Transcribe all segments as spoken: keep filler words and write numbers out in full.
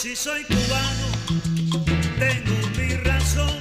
si soy cubano, tengo mi razón.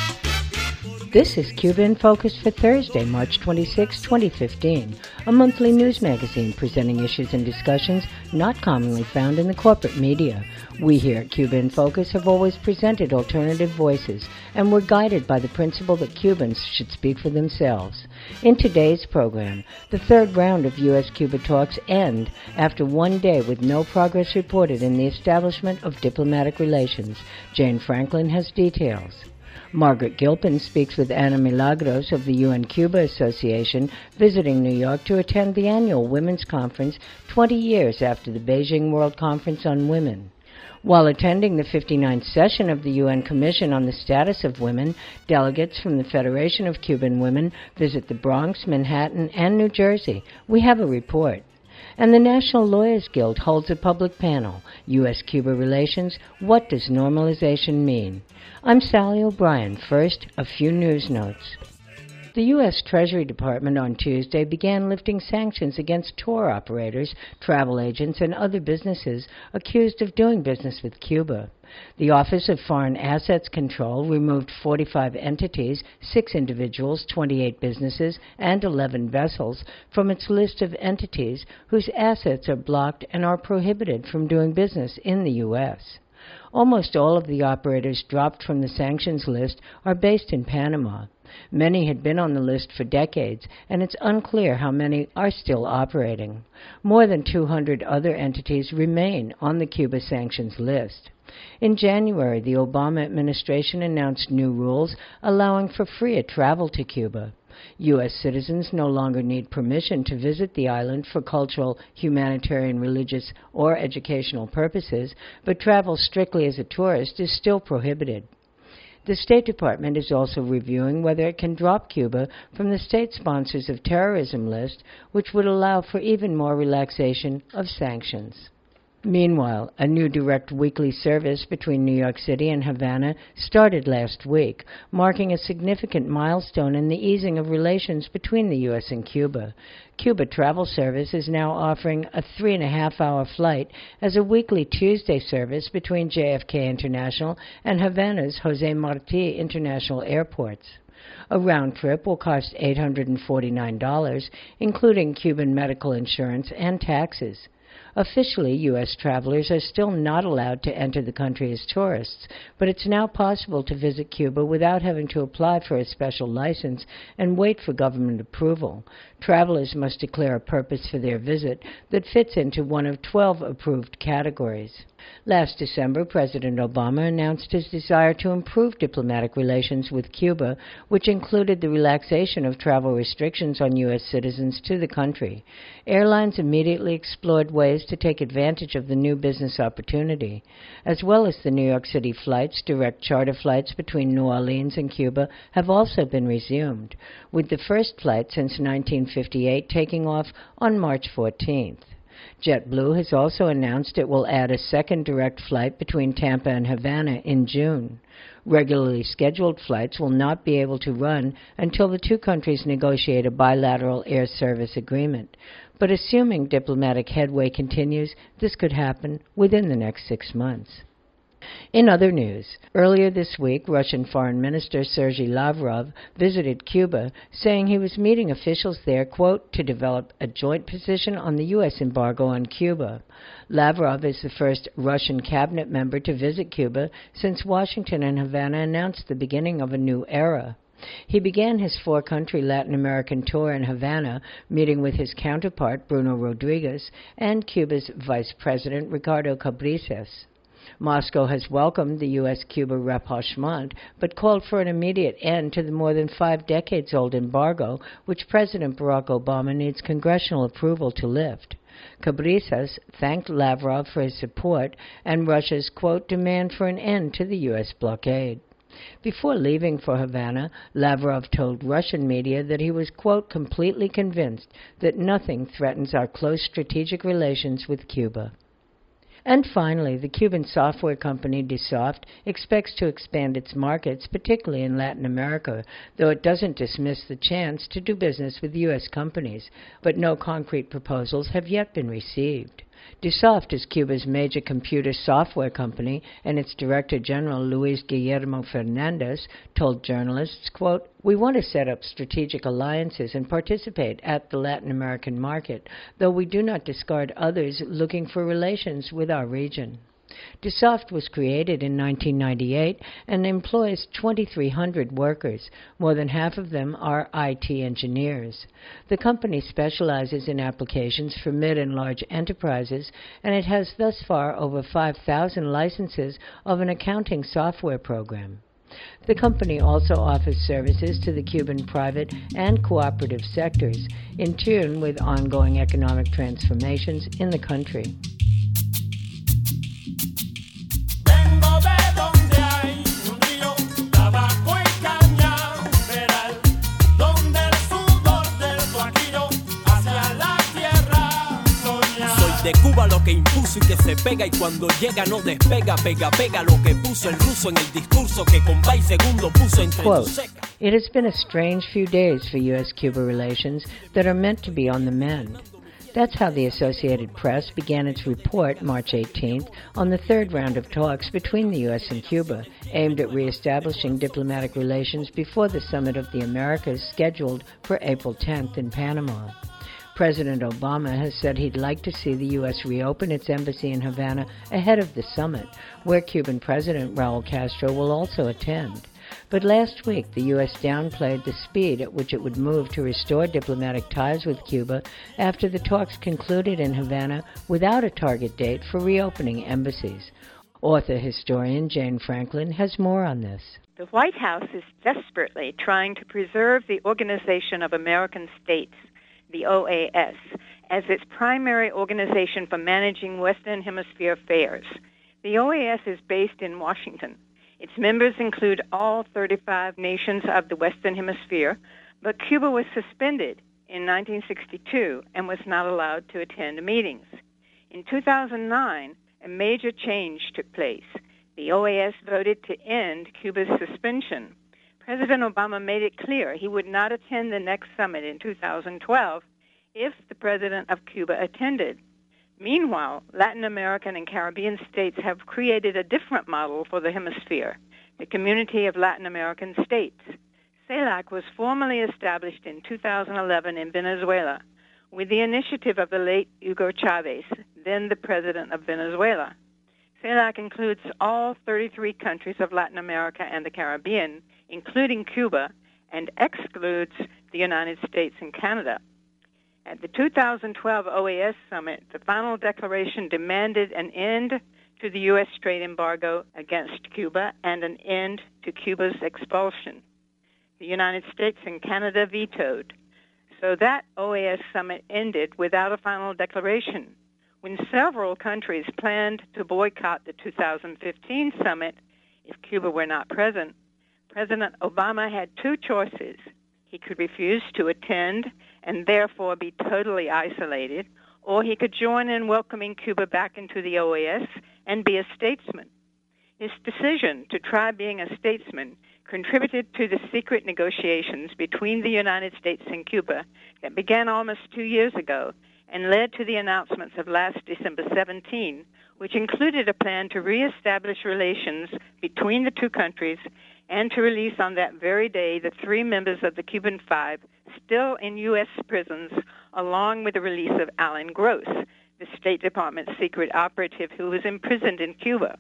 This is Cuba in Focus for Thursday, March twenty-sixth, twenty fifteen, a monthly news magazine presenting issues and discussions not commonly found in the corporate media. We here at Cuba in Focus have always presented alternative voices, and we're guided by the principle that Cubans should speak for themselves. In today's program, the third round of U S Cuba talks end after one day with no progress reported in the establishment of diplomatic relations. Jane Franklin has details. Margaret Gilpin speaks with Ana Milagros of the U N-Cuba Association, visiting New York to attend the annual Women's Conference twenty years after the Beijing World Conference on Women. While attending the fifty-ninth session of the U N Commission on the Status of Women, delegates from the Federation of Cuban Women visit the Bronx, Manhattan, and New Jersey. We have a report. And the National Lawyers Guild holds a public panel, U S Cuba Relations, What Does Normalization Mean? I'm Sally O'Brien. First, a few news notes. The U S Treasury Department on Tuesday began lifting sanctions against tour operators, travel agents, and other businesses accused of doing business with Cuba. The Office of Foreign Assets Control removed forty-five entities, six individuals, twenty-eight businesses, and eleven vessels from its list of entities whose assets are blocked and are prohibited from doing business in the U S Almost all of the operators dropped from the sanctions list are based in Panama. Many had been on the list for decades, and it's unclear how many are still operating. More than two hundred other entities remain on the Cuba sanctions list. In January, the Obama administration announced new rules allowing for freer travel to Cuba. U S citizens no longer need permission to visit the island for cultural, humanitarian, religious, or educational purposes, but travel strictly as a tourist is still prohibited. The State Department is also reviewing whether it can drop Cuba from the state sponsors of terrorism list, which would allow for even more relaxation of sanctions. Meanwhile, a new direct weekly service between New York City and Havana started last week, marking a significant milestone in the easing of relations between the U S and Cuba. Cuba Travel Service is now offering a three-and-a-half-hour flight as a weekly Tuesday service between J F K International and Havana's Jose Marti International Airports. A round trip will cost eight hundred forty-nine dollars, including Cuban medical insurance and taxes. Officially, U S travelers are still not allowed to enter the country as tourists, but it's now possible to visit Cuba without having to apply for a special license and wait for government approval. Travelers must declare a purpose for their visit that fits into one of twelve approved categories. Last December, President Obama announced his desire to improve diplomatic relations with Cuba, which included the relaxation of travel restrictions on U S citizens to the country. Airlines immediately explored ways to take advantage of the new business opportunity. As well as the New York City flights, direct charter flights between New Orleans and Cuba have also been resumed, with the first flight since nineteen fifty-eight taking off on March fourteenth. JetBlue has also announced it will add a second direct flight between Tampa and Havana in June. Regularly scheduled flights will not be able to run until the two countries negotiate a bilateral air service agreement. But assuming diplomatic headway continues, this could happen within the next six months. In other news, earlier this week, Russian Foreign Minister Sergei Lavrov visited Cuba, saying he was meeting officials there, quote, to develop a joint position on the U S embargo on Cuba. Lavrov is the first Russian cabinet member to visit Cuba since Washington and Havana announced the beginning of a new era. He began his four-country Latin American tour in Havana, meeting with his counterpart, Bruno Rodriguez, and Cuba's Vice President, Ricardo Cabrizas. Moscow has welcomed the U S-Cuba rapprochement, but called for an immediate end to the more than five decades-old embargo, which President Barack Obama needs congressional approval to lift. Cabrizas thanked Lavrov for his support and Russia's, quote, demand for an end to the U S blockade. Before leaving for Havana, Lavrov told Russian media that he was, quote, completely convinced that nothing threatens our close strategic relations with Cuba. And finally, the Cuban software company Desoft expects to expand its markets, particularly in Latin America, though it doesn't dismiss the chance to do business with U S companies, but no concrete proposals have yet been received. Dassault is Cuba's major computer software company, and its Director General, Luis Guillermo Fernandez, told journalists, quote, "We want to set up strategic alliances and participate at the Latin American market, though we do not discard others looking for relations with our region." Dassault was created in nineteen ninety-eight and employs twenty-three hundred workers. More than half of them are I T engineers. The company specializes in applications for mid and large enterprises, and it has thus far over five thousand licenses of an accounting software program. The company also offers services to the Cuban private and cooperative sectors, in tune with ongoing economic transformations in the country. De Cuba lo que impuso y que se pega y cuando llega no despega, pega, pega lo que puso el ruso en el discurso que con Bay segundo puso entre Quote, tus secas. "It has been a strange few days for U S Cuba relations that are meant to be on the mend." That's how the Associated Press began its report March eighteenth on the third round of talks between the U S and Cuba, aimed at reestablishing diplomatic relations before the Summit of the Americas scheduled for April tenth in Panama. President Obama has said he'd like to see the U S reopen its embassy in Havana ahead of the summit, where Cuban President Raul Castro will also attend. But last week, the U S downplayed the speed at which it would move to restore diplomatic ties with Cuba after the talks concluded in Havana without a target date for reopening embassies. Author-historian Jane Franklin has more on this. The White House is desperately trying to preserve the Organization of American States, the O A S, as its primary organization for managing Western Hemisphere affairs. The O A S is based in Washington. Its members include all thirty-five nations of the Western Hemisphere, but Cuba was suspended in nineteen sixty-two and was not allowed to attend meetings. In two thousand nine, a major change took place. The O A S voted to end Cuba's suspension. President Obama made it clear he would not attend the next summit in two thousand twelve if the president of Cuba attended. Meanwhile, Latin American and Caribbean states have created a different model for the hemisphere, the Community of Latin American States. CELAC was formally established in two thousand eleven in Venezuela with the initiative of the late Hugo Chavez, then the president of Venezuela. CELAC includes all thirty-three countries of Latin America and the Caribbean, including Cuba, and excludes the United States and Canada. At the two thousand twelve O A S summit, the final declaration demanded an end to the U S trade embargo against Cuba and an end to Cuba's expulsion. The United States and Canada vetoed. So that O A S summit ended without a final declaration. When several countries planned to boycott the two thousand fifteen summit if Cuba were not present, President Obama had two choices. He could refuse to attend and therefore be totally isolated, or he could join in welcoming Cuba back into the O A S and be a statesman. His decision to try being a statesman contributed to the secret negotiations between the United States and Cuba that began almost two years ago and led to the announcements of last December seventeenth, which included a plan to reestablish relations between the two countries and to release on that very day the three members of the Cuban Five still in U S prisons, along with the release of Alan Gross, the State Department secret operative who was imprisoned in Cuba.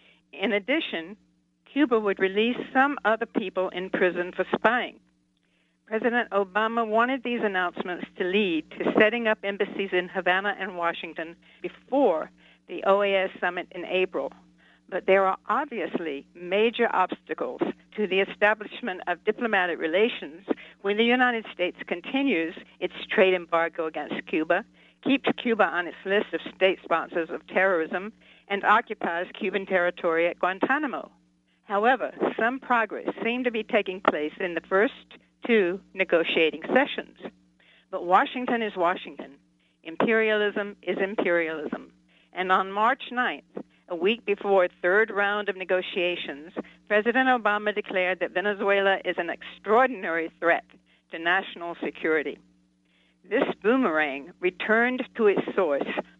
In addition, Cuba would release some other people in prison for spying. President Obama wanted these announcements to lead to setting up embassies in Havana and Washington before the O A S summit in April. But there are obviously major obstacles to the establishment of diplomatic relations when the United States continues its trade embargo against Cuba, keeps Cuba on its list of state sponsors of terrorism, and occupies Cuban territory at Guantanamo. However, some progress seemed to be taking place in the first two negotiating sessions. But Washington is Washington. Imperialism is imperialism. And on March ninth, a week before a third round of negotiations, President Obama declared that Venezuela is an extraordinary threat to national security. This boomerang returned to its source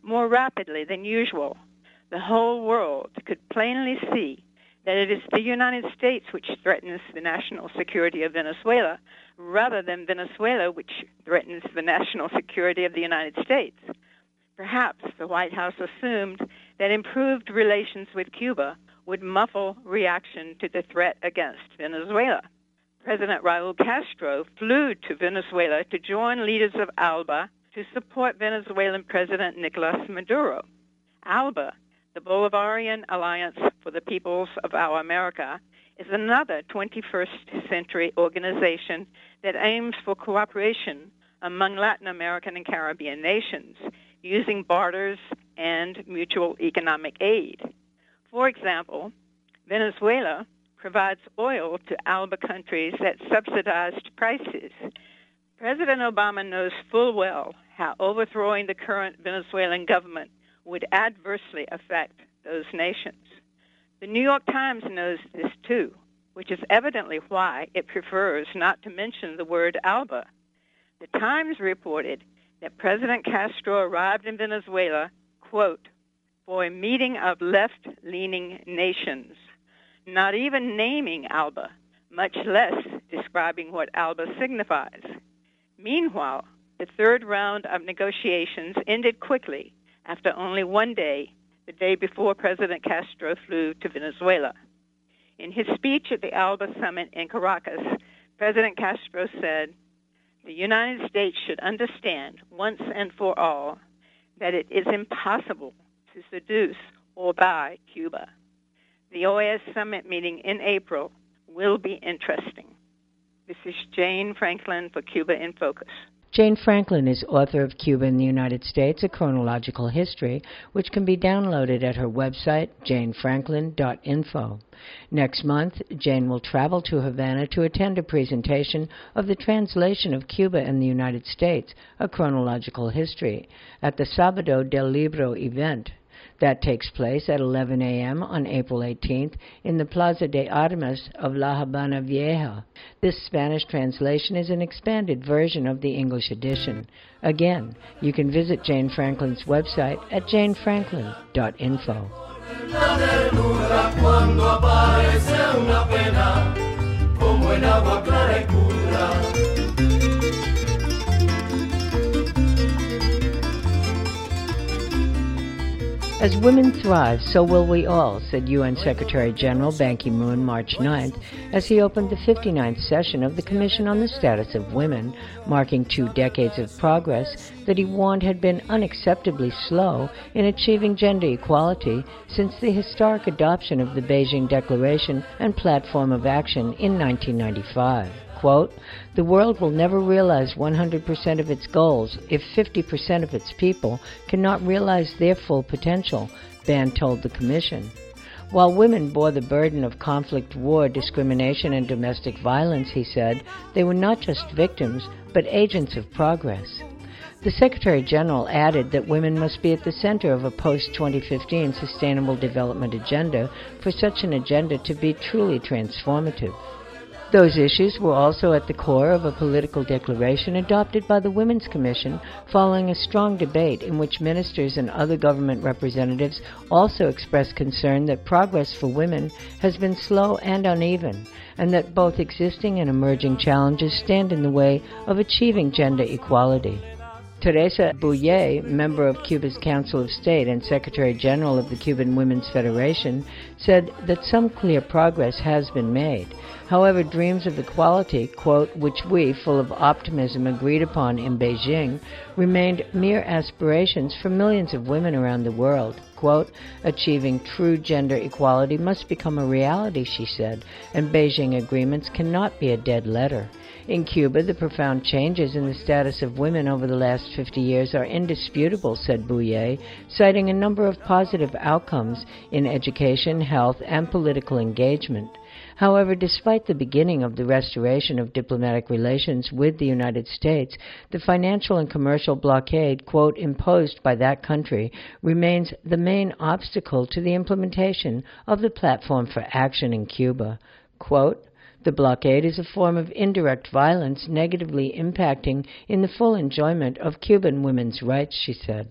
more rapidly than usual. The whole world could plainly see that it is the United States which threatens the national security of Venezuela, rather than Venezuela which threatens the national security of the United States. Perhaps the White House assumed that improved relations with Cuba would muffle reaction to the threat against Venezuela. President Raul Castro flew to Venezuela to join leaders of ALBA to support Venezuelan President Nicolas Maduro. ALBA, the Bolivarian Alliance for the Peoples of Our America, is another twenty-first century organization that aims for cooperation among Latin American and Caribbean nations using barters and mutual economic aid. For example, Venezuela provides oil to ALBA countries at subsidized prices. President Obama knows full well how overthrowing the current Venezuelan government would adversely affect those nations. The New York Times knows this too, which is evidently why it prefers not to mention the word ALBA. The Times reported that President Castro arrived in Venezuela, quote, for a meeting of left-leaning nations, not even naming ALBA, much less describing what ALBA signifies. Meanwhile, the third round of negotiations ended quickly after only one day, the day before President Castro flew to Venezuela. In his speech at the ALBA summit in Caracas, President Castro said, the United States should understand once and for all that it is impossible to seduce or buy Cuba. The O A S summit meeting in April will be interesting. This is Jane Franklin for Cuba in Focus. Jane Franklin is author of Cuba in the United States, A Chronological History, which can be downloaded at her website, jane franklin dot info. Next month, Jane will travel to Havana to attend a presentation of the translation of Cuba and the United States, A Chronological History, at the Sábado del Libro event. That takes place at eleven a.m. on April eighteenth in the Plaza de Armas of La Habana Vieja. This Spanish translation is an expanded version of the English edition. Again, you can visit Jane Franklin's website at jane franklin dot info. As women thrive, so will we all, said U N Secretary General Ban Ki-moon March ninth as he opened the fifty-ninth session of the Commission on the Status of Women, marking two decades of progress that he warned had been unacceptably slow in achieving gender equality since the historic adoption of the Beijing Declaration and Platform of Action in nineteen ninety-five. Quote, the world will never realize one hundred percent of its goals if fifty percent of its people cannot realize their full potential, Ban told the Commission. While women bore the burden of conflict, war, discrimination, and domestic violence, he said, they were not just victims, but agents of progress. The Secretary General added that women must be at the center of a post twenty fifteen Sustainable Development Agenda for such an agenda to be truly transformative. Those issues were also at the core of a political declaration adopted by the Women's Commission following a strong debate in which ministers and other government representatives also expressed concern that progress for women has been slow and uneven, and that both existing and emerging challenges stand in the way of achieving gender equality. Teresa Bouillet, member of Cuba's Council of State and Secretary General of the Cuban Women's Federation, said that some clear progress has been made. However, dreams of equality, quote, which we, full of optimism, agreed upon in Beijing, remained mere aspirations for millions of women around the world. Quote, achieving true gender equality must become a reality, she said, and Beijing agreements cannot be a dead letter. In Cuba, the profound changes in the status of women over the last fifty years are indisputable, said Bouillet, citing a number of positive outcomes in education, health, and political engagement. However, despite the beginning of the restoration of diplomatic relations with the United States, the financial and commercial blockade, quote, imposed by that country remains the main obstacle to the implementation of the Platform for Action in Cuba. Quote, the blockade is a form of indirect violence negatively impacting in the full enjoyment of Cuban women's rights, she said.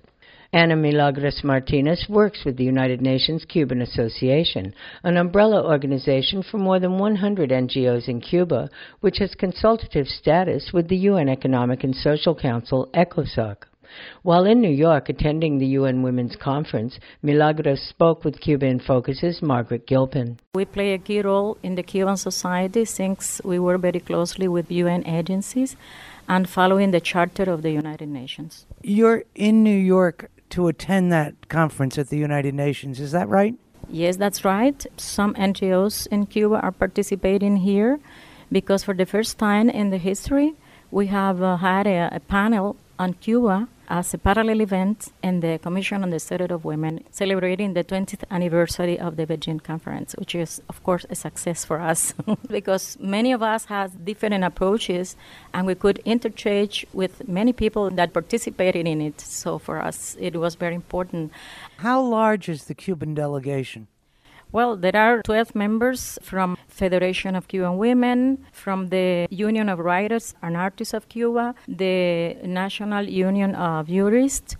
Ana Milagros Martinez works with the United Nations Cuban Association, an umbrella organization for more than one hundred N G Os in Cuba, which has consultative status with the U N Economic and Social Council, ECOSOC. While in New York attending the U N Women's Conference, Milagros spoke with Cuba in Focus's Margaret Gilpin. We play a key role in the Cuban society since we work very closely with U N agencies and following the Charter of the United Nations. You're in New York to attend that conference at the United Nations, is that right? Yes, that's right. Some N G Os in Cuba are participating here because for the first time in the history, we have uh, had a, a panel on Cuba as a parallel event in the Commission on the Status of Women, celebrating the twentieth anniversary of the Beijing Conference, which is, of course, a success for us because many of us have different approaches and we could interchange with many people that participated in it. So for us, it was very important. How large is the Cuban delegation? Well, there are twelve members from Federation of Cuban Women, from the Union of Writers and Artists of Cuba, the National Union of Jurists,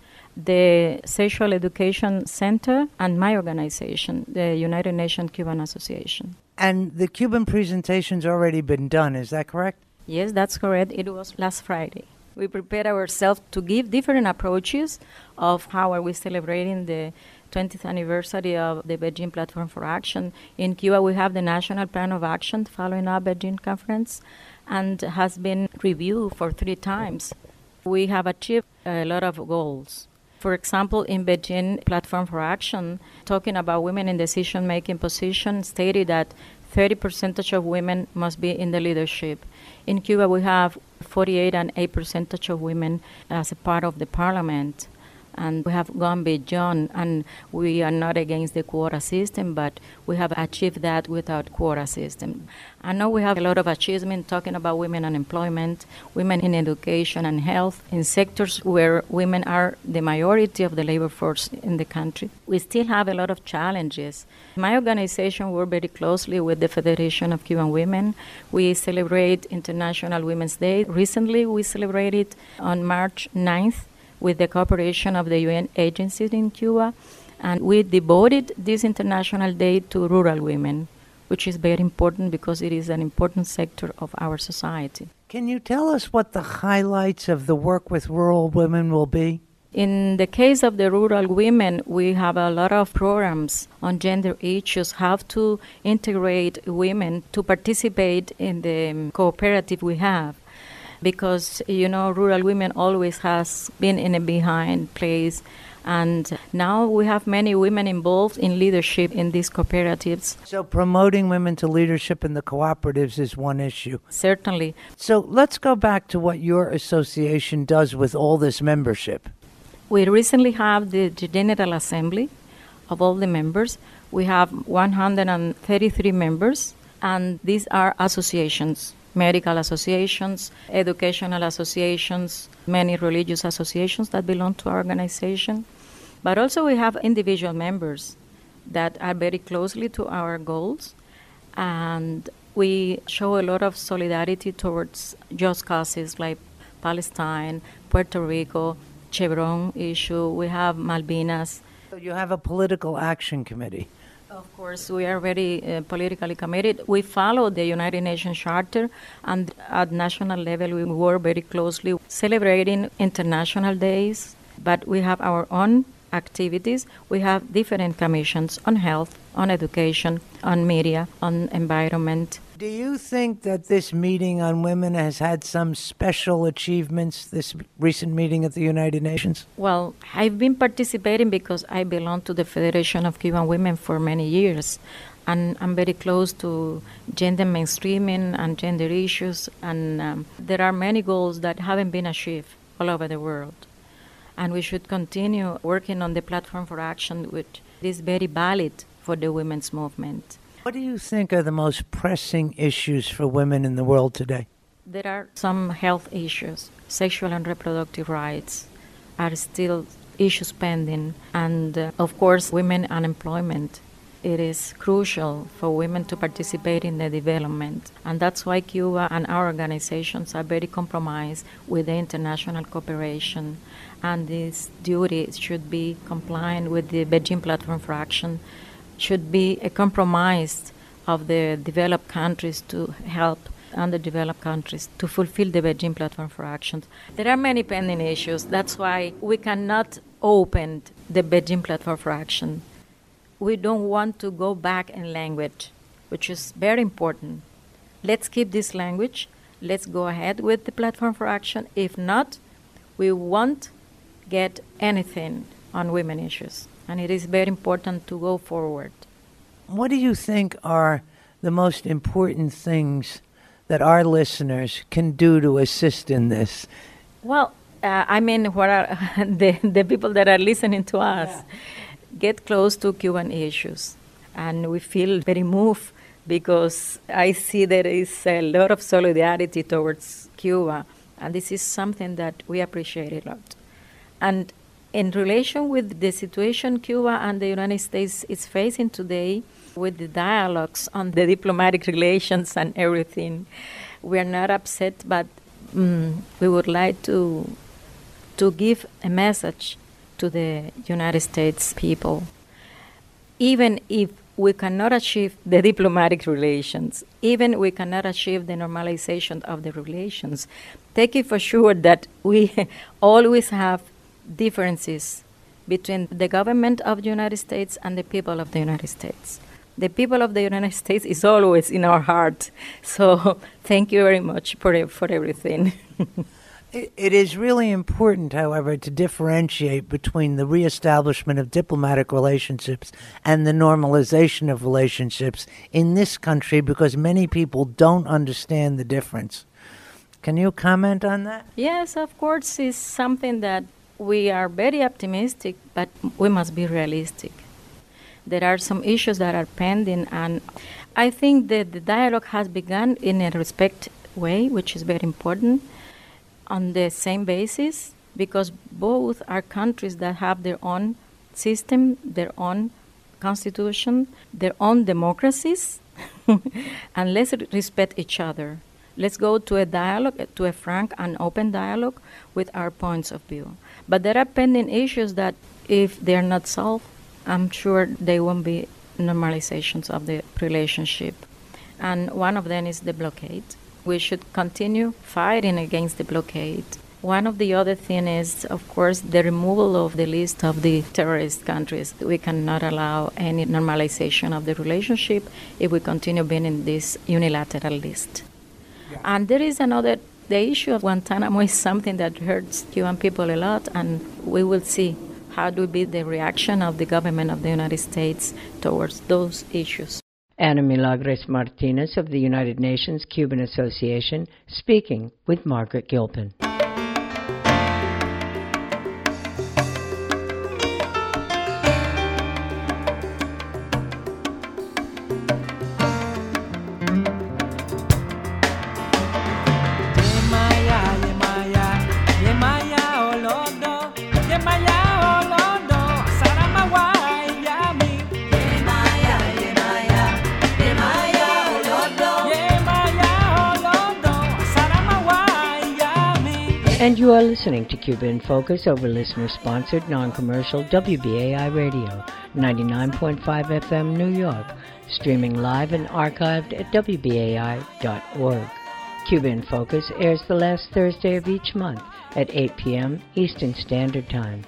the Sexual Education Center, and my organization, the United Nations Cuban Association. And the Cuban presentation's already been done, is that correct? Yes, that's correct. It was last Friday. We prepared ourselves to give different approaches of how are we celebrating the twentieth anniversary of the Beijing Platform for Action. In Cuba, we have the National Plan of Action following up Beijing Conference and has been reviewed for three times. We have achieved a lot of goals. For example, in Beijing Platform for Action, talking about women in decision-making position, stated that thirty percent of women must be in the leadership. In Cuba, we have forty-eight and eight percent of women as a part of the parliament. And we have gone beyond, and we are not against the quota system, but we have achieved that without quota system. I know we have a lot of achievement talking about women unemployment, women in education and health, in sectors where women are the majority of the labor force in the country. We still have a lot of challenges. My organization works very closely with the Federation of Cuban Women. We celebrate International Women's Day. Recently, we celebrated on March ninth. With the cooperation of the U N agencies in Cuba, and we devoted this International Day to rural women, which is very important because it is an important sector of our society. Can you tell us what the highlights of the work with rural women will be? In the case of the rural women, we have a lot of programs on gender issues, how to integrate women to participate in the cooperative we have. Because, you know, rural women always has been in a behind place. And now we have many women involved in leadership in these cooperatives. So promoting women to leadership in the cooperatives is one issue. Certainly. So let's go back to what your association does with all this membership. We recently have the General Assembly of all the members. We have one hundred thirty-three members, and these are associations. Medical associations, educational associations, many religious associations that belong to our organization. But also we have individual members that are very closely to our goals, and we show a lot of solidarity towards just causes like Palestine, Puerto Rico, Chevron issue. We have Malvinas. So you have a political action committee. Of course, we are very uh, politically committed. We follow the United Nations Charter, and at national level we work very closely celebrating international days, but we have our own activities. We have different commissions on health, on education, on media, on environment. Do you think that this meeting on women has had some special achievements, this recent meeting at the United Nations? Well, I've been participating because I belong to the Federation of Cuban Women for many years, and I'm very close to gender mainstreaming and gender issues, and um, there are many goals that haven't been achieved all over the world. And we should continue working on the platform for action, which is very valid for the women's movement. What do you think are the most pressing issues for women in the world today? There are some health issues. Sexual and reproductive rights are still issues pending. And, uh, of course, women unemployment it is crucial for women to participate in the development. And that's why Cuba and our organizations are very compromised with the international cooperation. And this duty should be compliant with the Beijing Platform for Action, should be a compromise of the developed countries to help underdeveloped countries to fulfill the Beijing Platform for Action. There are many pending issues. That's why we cannot open the Beijing Platform for Action. We don't want to go back in language, which is very important. Let's keep this language. Let's go ahead with the Platform for Action. If not, we won't get anything on women issues. And it is very important to go forward. What do you think are the most important things that our listeners can do to assist in this? Well, uh, I mean, what are the, the people that are listening to us? Yeah. Get close to Cuban issues. And we feel very moved because I see there is a lot of solidarity towards Cuba. And this is something that we appreciate a lot. And in relation with the situation Cuba and the United States is facing today, with the dialogues on the diplomatic relations and everything, we are not upset, but um, we would like to to give a message to the United States people. Even if we cannot achieve the diplomatic relations, even we cannot achieve the normalization of the relations, take it for sure that we always have differences between the government of the United States and the people of the United States. The people of the United States is always in our heart. So thank you very much for for everything. it, it is really important, however, to differentiate between the reestablishment of diplomatic relationships and the normalization of relationships in this country, because many people don't understand the difference. Can you comment on that? Yes, of course. It's something that we are very optimistic, but we must be realistic. There are some issues that are pending, and I think that the dialogue has begun in a respect way, which is very important, on the same basis, because both are countries that have their own system, their own constitution, their own democracies, and let's respect each other. Let's go to a dialogue, to a frank and open dialogue with our points of view. But there are pending issues that, if they're not solved, I'm sure there won't be normalizations of the relationship. And one of them is the blockade. We should continue fighting against the blockade. One of the other things is, of course, the removal of the list of the terrorist countries. We cannot allow any normalization of the relationship if we continue being in this unilateral list. Yeah. And there is another, the issue of Guantanamo is something that hurts Cuban people a lot, and we will see how do be the reaction of the government of the United States towards those issues. Ana Milagros Martinez of the United Nations Cuban Association speaking with Margaret Gilpin. And you are listening to Cuba in Focus over listener-sponsored, non-commercial W B A I Radio, ninety-nine point five F M New York, streaming live and archived at W B A I dot org. Cuba in Focus airs the last Thursday of each month at eight p.m. Eastern Standard Time.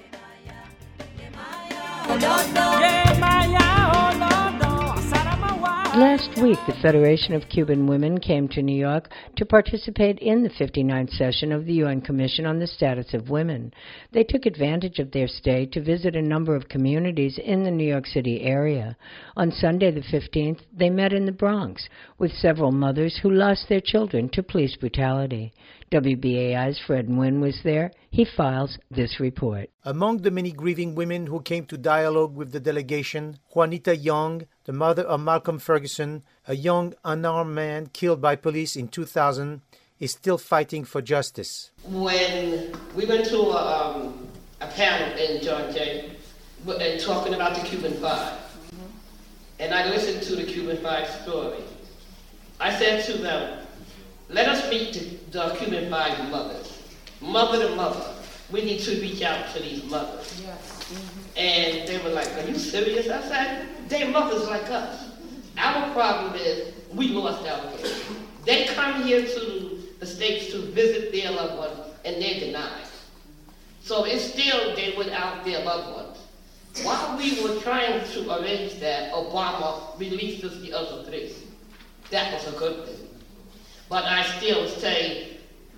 Last week, the Federation of Cuban Women came to New York to participate in the fifty-ninth session of the U N Commission on the Status of Women. They took advantage of their stay to visit a number of communities in the New York City area. On Sunday the fifteenth, they met in the Bronx with several mothers who lost their children to police brutality. W B A I's Fred Nguyen was there. He files this report. Among the many grieving women who came to dialogue with the delegation, Juanita Young, the mother of Malcolm Ferguson, a young unarmed man killed by police in two thousand, is still fighting for justice. When we went to a, um, a panel in John Jay and talking about the Cuban Five, mm-hmm. and I listened to the Cuban Five story. I said to them, let us meet the, the Cuban Five mothers, mother to mother. We need to reach out to these mothers. Yes. Mm-hmm. And they were like, are you serious? I said, they're mothers like us. Our problem is we lost our kids. They come here to the States to visit their loved ones, and they're denied. So it's still they without their loved ones. While we were trying to arrange that, Obama released us the other three. That was a good thing. But I still say,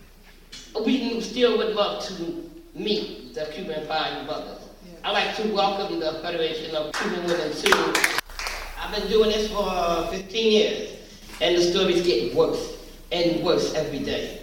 we still would love to meet the Cuban Five mothers. I'd like to welcome the Federation of Cuban Women too. I've been doing this for fifteen years, and the stories get worse and worse every day.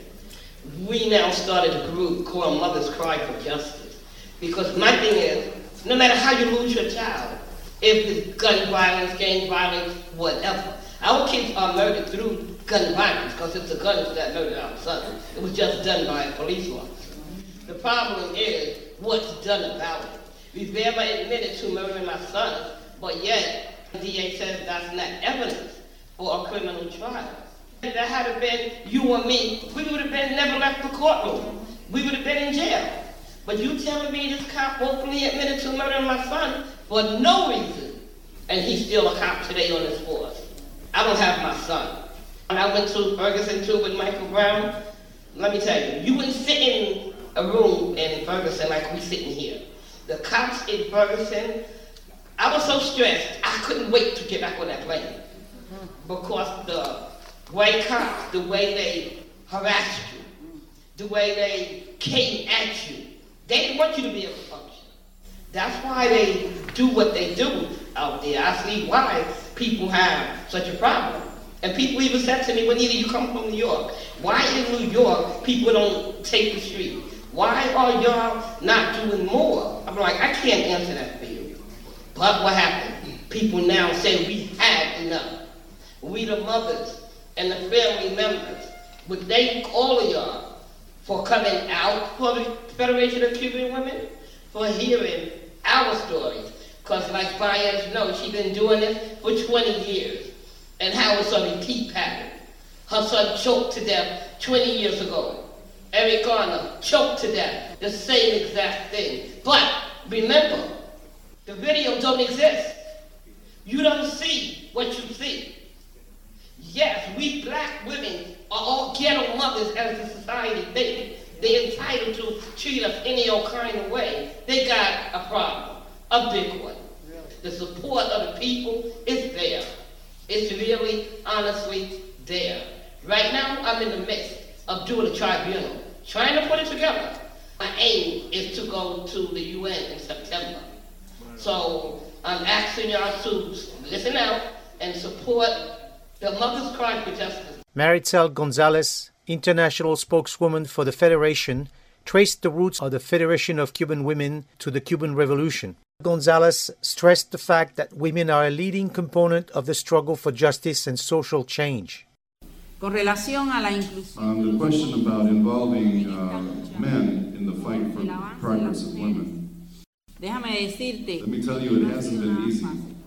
We now started a group called Mothers Cry for Justice, because my thing is, no matter how you lose your child, if it's gun violence, gang violence, whatever, our kids are murdered through gun violence, because it's the guns that murdered our sons. It was just done by a police officer. The problem is what's done about it. We've never admitted to murdering my sons, but yet the D A says that's not evidence for a criminal trial. If that had been you or me, we would have been never left the courtroom. We would have been in jail. But you telling me this cop openly admitted to murdering my son for no reason, and he's still a cop today on this force. I don't have my son. When I went to Ferguson too with Michael Brown, let me tell you, you wouldn't sit in a room in Ferguson like we sitting here. The cops in Ferguson, I was so stressed, I couldn't wait to get back on that plane. Because the white cops, the way they harassed you, the way they came at you, they didn't want you to be able to function. That's why they do what they do out there. I see why people have such a problem. And people even said to me, well, either you come from New York. Why in New York people don't take the street? Why are y'all not doing more? I'm like, I can't answer that for you. But what happened? People now say we had enough. We the mothers and the family members would thank all of y'all for coming out for the Federation of Cuban Women, for hearing our stories. Because like Baez knows, she's been doing this for twenty years. And how it's a repeat pattern. Her son choked to death twenty years ago. Eric Garner choked to death. The same exact thing. But remember, the video don't exist. You don't see what you see. Yes, we black women are all ghetto mothers as a society thinks. They're entitled to treat us any old kind of way. They got a problem, a big one. The support of the people is there. It's really, honestly, there. Right now, I'm in the midst of doing a tribunal, trying to put it together. My aim is to go to the U N in September. So I'm asking y'all to listen out and support the Mothers Cry for Justice. Maritzel Gonzalez, international spokeswoman for the Federation, traced the roots of the Federation of Cuban Women to the Cuban Revolution. Gonzalez stressed the fact that women are a leading component of the struggle for justice and social change. On the question about involving uh, men in the fight for the progress of women, let me tell you, it hasn't been easy.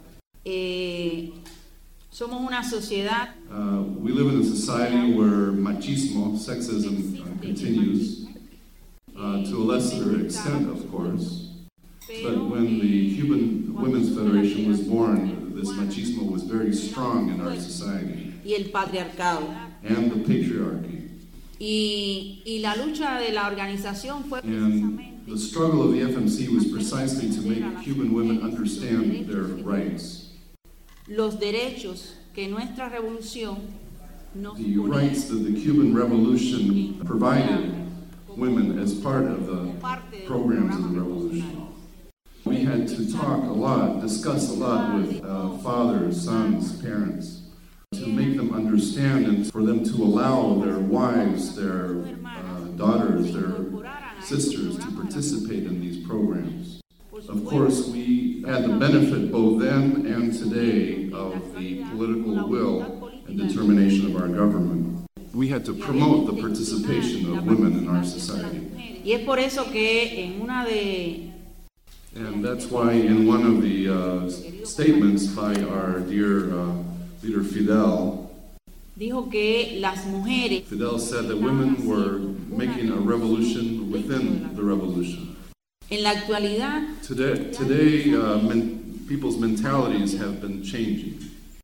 Uh, we live in a society where machismo, sexism, uh, continues, uh, to a lesser extent, of course. But when the Cuban Women's Federation was born, this machismo was very strong in our society. Y el patriarcado. And the patriarchy. Y, y la lucha de la organización fue and the struggle of the F M C was precisely to make Cuban women understand their rights. Los derechos que nuestra revolución nos the rights that the Cuban Revolution provided women as part of the programs of the revolution. We had to talk a lot, discuss a lot with uh, fathers, sons, parents, to make them understand and for them to allow their wives, their uh, daughters, their sisters to participate in these programs. Of course, we had the benefit both then and today of the political will and determination of our government. We had to promote the participation of women in our society. Y es por eso que en una de And that's why in one of the uh, statements by our dear uh, leader Fidel, dijo que las mujeres Fidel said that women were making a revolution within the revolution. en la actualidad Today, today uh, men, people's mentalities have been changing.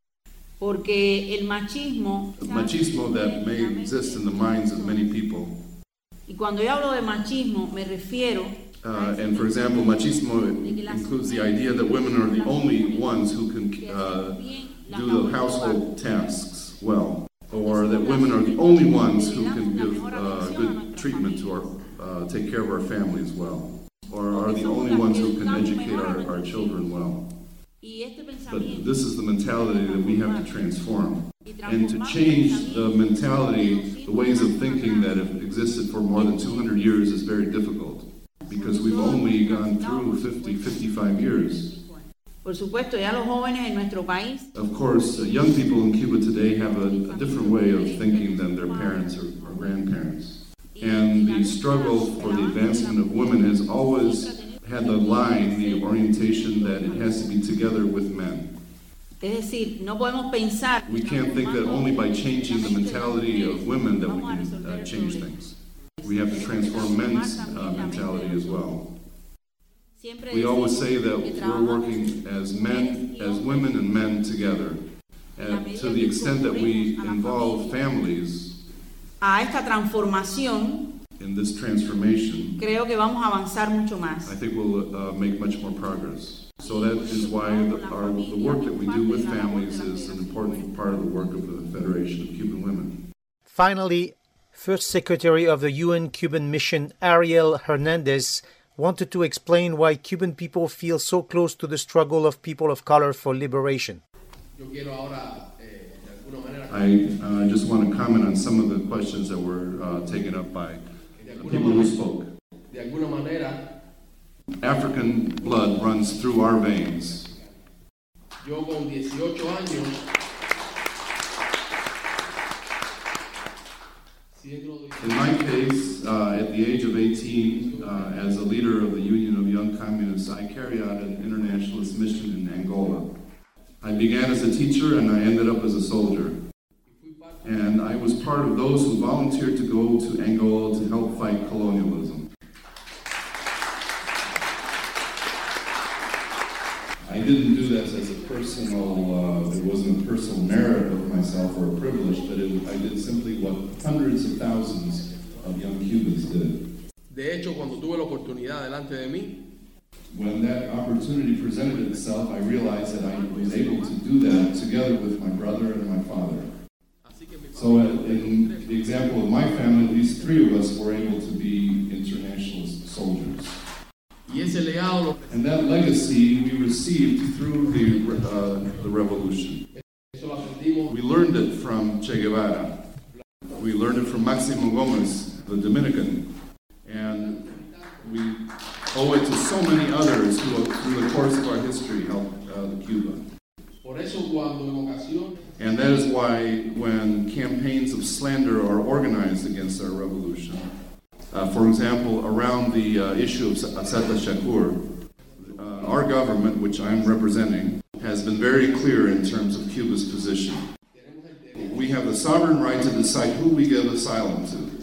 porque el machismo, The machismo that may exist in the minds of many people. y cuando yo hablo de machismo me refiero Uh, and for example, machismo includes the idea that women are the only ones who can uh, do the household tasks well, or that women are the only ones who can give uh, good treatment to our, uh, take care of our families well, or are the only ones who can educate our, our children well. But this is the mentality that we have to transform. And to change the mentality, the ways of thinking that have existed for more than two hundred years is very difficult, because we've only gone through fifty, fifty-five years. Por supuesto, ya los jóvenes en nuestro país Of course, uh, young people in Cuba today have a, a different way of thinking than their parents or, or grandparents. And the struggle for the advancement of women has always had the line, the orientation that it has to be together with men. Es decir, no podemos pensar We can't think that only by changing the mentality of women that we can uh, change things. We have to transform men's uh, mentality as well. We always say that we're working as men, as women and men together. And to the extent that we involve families a esta transformación, in this transformation, creo que vamos a avanzar mucho más. I think we'll uh, make much more progress. So that is why the, our, the work that we do with families is an important part of the work of the Federation of Cuban Women. Finally, First Secretary of the U N Cuban Mission, Ariel Hernandez, wanted to explain why Cuban people feel so close to the struggle of people of color for liberation. I uh, just want to comment on some of the questions that were uh, taken up by the people who spoke. African blood runs through our veins. In my case, uh, at the age of eighteen, uh, as a leader of the Union of Young Communists, I carried out an internationalist mission in Angola. I began as a teacher and I ended up as a soldier. And I was part of those who volunteered to go to Angola to help fight colonialism. I didn't do this as a personal, uh, it wasn't a personal merit of myself or a privilege, but it, I did simply what hundreds of thousands of young Cubans did. De hecho, cuando tuve la oportunidad delante de mí, when that opportunity presented itself, I realized that I was able to do that together with my brother and my father. So in the example of my family, at least three of us were able to be internationalist soldiers. And that legacy we received through the, uh, the revolution. We learned it from Che Guevara. We learned it from Maximo Gomez, the Dominican. And we owe it to so many others who, through the course of our history, helped uh, Cuba. And that is why when campaigns of slander are organized against our revolution, uh, for example, around the uh, issue of Assata Shakur, uh, our government, which I'm representing, has been very clear in terms of Cuba's position. We have the sovereign right to decide who we give asylum to.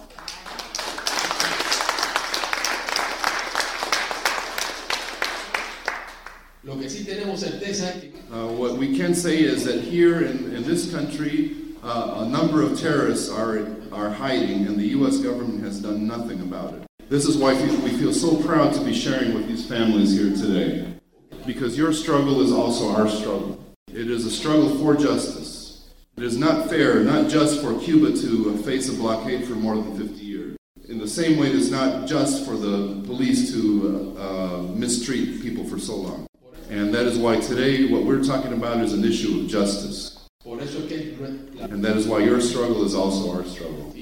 Uh, what we can say is that here in, in this country, uh, a number of terrorists are, are hiding, and the U S government has done nothing about it. This is why we feel so proud to be sharing with these families here today, because your struggle is also our struggle. It is a struggle for justice. It is not fair, not just for Cuba to uh, face a blockade for more than fifty years. In the same way, it is not just for the police to uh, uh, mistreat people for so long. And that is why today what we're talking about is an issue of justice. And that is why your struggle is also our struggle.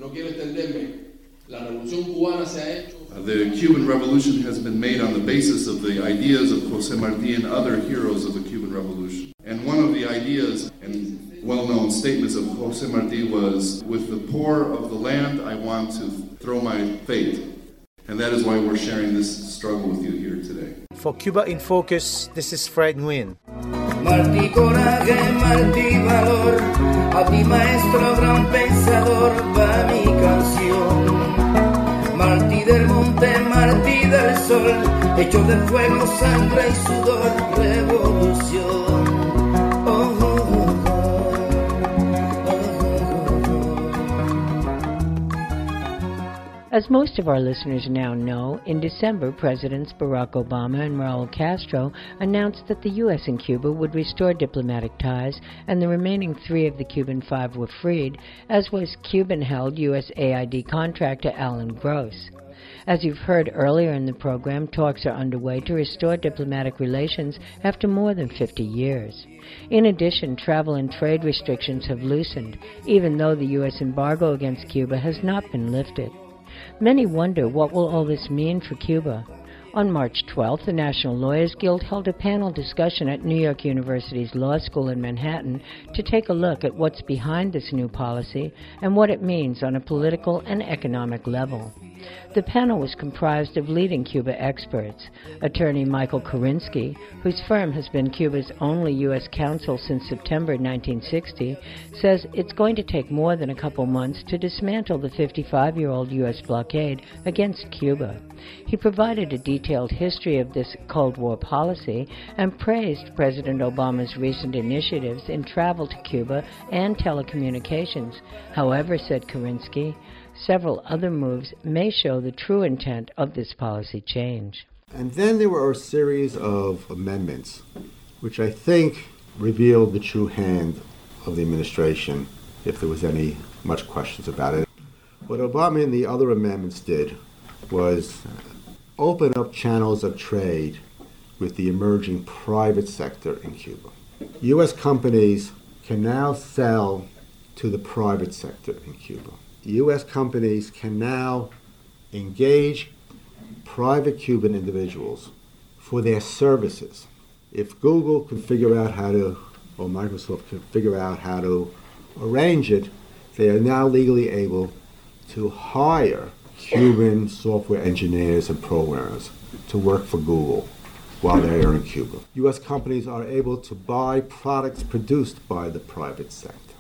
Uh, the Cuban Revolution has been made on the basis of the ideas of José Martí and other heroes of the Cuban Revolution. And one of the ideas and well-known statements of José Martí was, "With the poor of the land, I want to throw my fate." And that is why we're sharing this struggle with you here today. For Cuba in Focus, this is Fred Nguyen. Martí coraje, Martí valor, a ti maestro gran pensador va mi canción. Martí del monte, Martí del sol, hecho de fuego, sangre y sudor, revolución. Oh, oh, oh, oh, oh, oh. As most of our listeners now know, in December, Presidents Barack Obama and Raul Castro announced that the U S and Cuba would restore diplomatic ties, and the remaining three of the Cuban Five were freed, as was Cuban-held U S A I D contractor Alan Gross. As you've heard earlier in the program, talks are underway to restore diplomatic relations after more than fifty years. In addition, travel and trade restrictions have loosened, even though the U S embargo against Cuba has not been lifted. Many wonder what will all this mean for Cuba. On March twelfth, the National Lawyers Guild held a panel discussion at New York University's Law School in Manhattan to take a look at what's behind this new policy and what it means on a political and economic level. The panel was comprised of leading Cuba experts. Attorney Michael Korinsky, whose firm has been Cuba's only U S counsel since September nineteen sixty, says it's going to take more than a couple months to dismantle the fifty-five-year-old U S blockade against Cuba. He provided a detailed history of this Cold War policy and praised President Obama's recent initiatives in travel to Cuba and telecommunications. However, said Korinsky, several other moves may show the true intent of this policy change. And then there were a series of amendments, which I think revealed the true hand of the administration, if there was any much questions about it. What Obama and the other amendments did was open up channels of trade with the emerging private sector in Cuba. U S companies can now sell to the private sector in Cuba. U S companies can now engage private Cuban individuals for their services. If Google could figure out how to, or Microsoft could figure out how to arrange it, they are now legally able to hire Cuban software engineers and programmers to work for Google while they are in Cuba. U S companies are able to buy products produced by the private sector.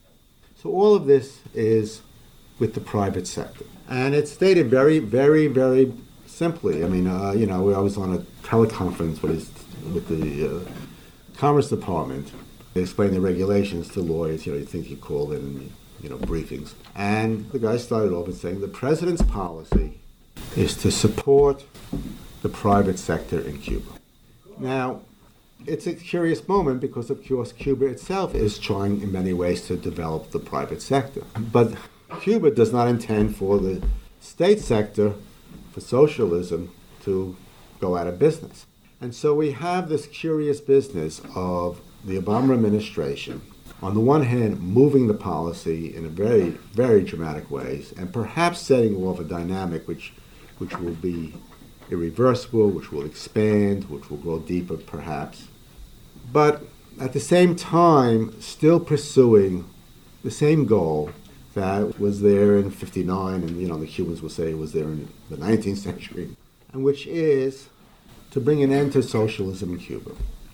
So all of this is with the private sector. And it's stated very, very, very simply. I mean, uh, you know, I was on a teleconference with, with the uh, Commerce Department. They explained the regulations to lawyers. You know, you think you call in, you know, briefings. And the guy started off with saying the president's policy is to support the private sector in Cuba. Now, it's a curious moment because, of course, Cuba itself is trying in many ways to develop the private sector. But Cuba does not intend for the state sector, for socialism, to go out of business. And so we have this curious business of the Obama administration, on the one hand, moving the policy in a very, very dramatic ways, and perhaps setting off a dynamic which, which will be irreversible, which will expand, which will grow deeper, perhaps. But at the same time, still pursuing the same goal that was there in fifty-nine, and you know the Cubans will say it was there in the nineteenth century, and which is to bring an end to socialism in Cuba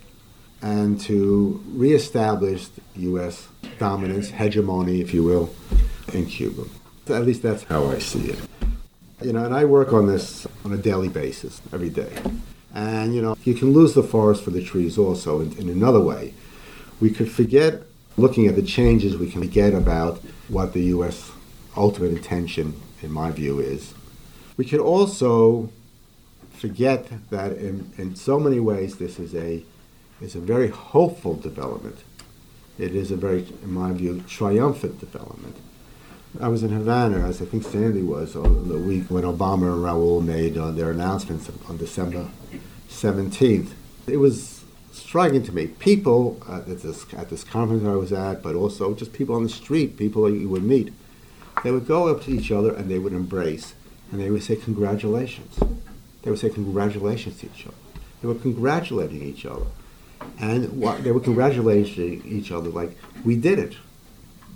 and to reestablish U S dominance, hegemony, if you will, in Cuba. At least that's how I see it. You know, and I work on this on a daily basis, every day. And, you know, you can lose the forest for the trees also in, in another way. We could forget, looking at the changes, we can forget about what the U S ultimate intention, in my view, is. We could also forget that in, in so many ways this is a is a very hopeful development. It is a very, in my view, triumphant development. I was in Havana, as I think Sandy was, on the week when Obama and Raul made uh, their announcements on December seventeenth. It was striking to me. People uh, at this at this conference I was at, but also just people on the street, people that you would meet, they would go up to each other and they would embrace, and they would say congratulations. They would say congratulations to each other. They were congratulating each other. And what, they were congratulating each other like, we did it.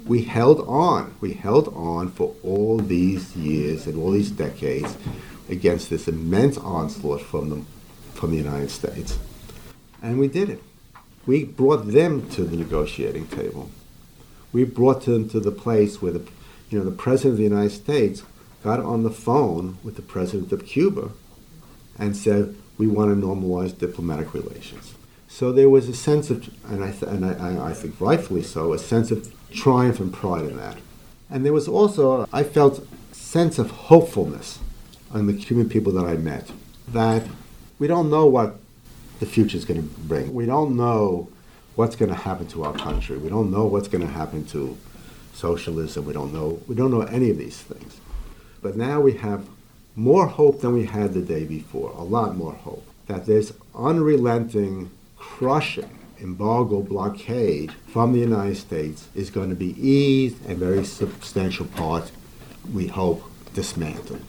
we held on. We held on for all these years and all these decades against this immense onslaught from the, from the United States. And we did it. We brought them to the negotiating table. We brought them to the place where the, you know, the President of the United States got on the phone with the President of Cuba and said, we want to normalize diplomatic relations. So there was a sense of, and I, th- and I, I think rightfully so, a sense of triumph and pride in that. And there was also, I felt, a sense of hopefulness on the Cuban people that I met, that we don't know what the future is going to bring. We don't know what's going to happen to our country. We don't know what's going to happen to socialism. We don't know, we don't know any of these things. But now we have more hope than we had the day before, a lot more hope, that this unrelenting, crushing embargo blockade from the United States is going to be eased and very substantial part, we hope, dismantled.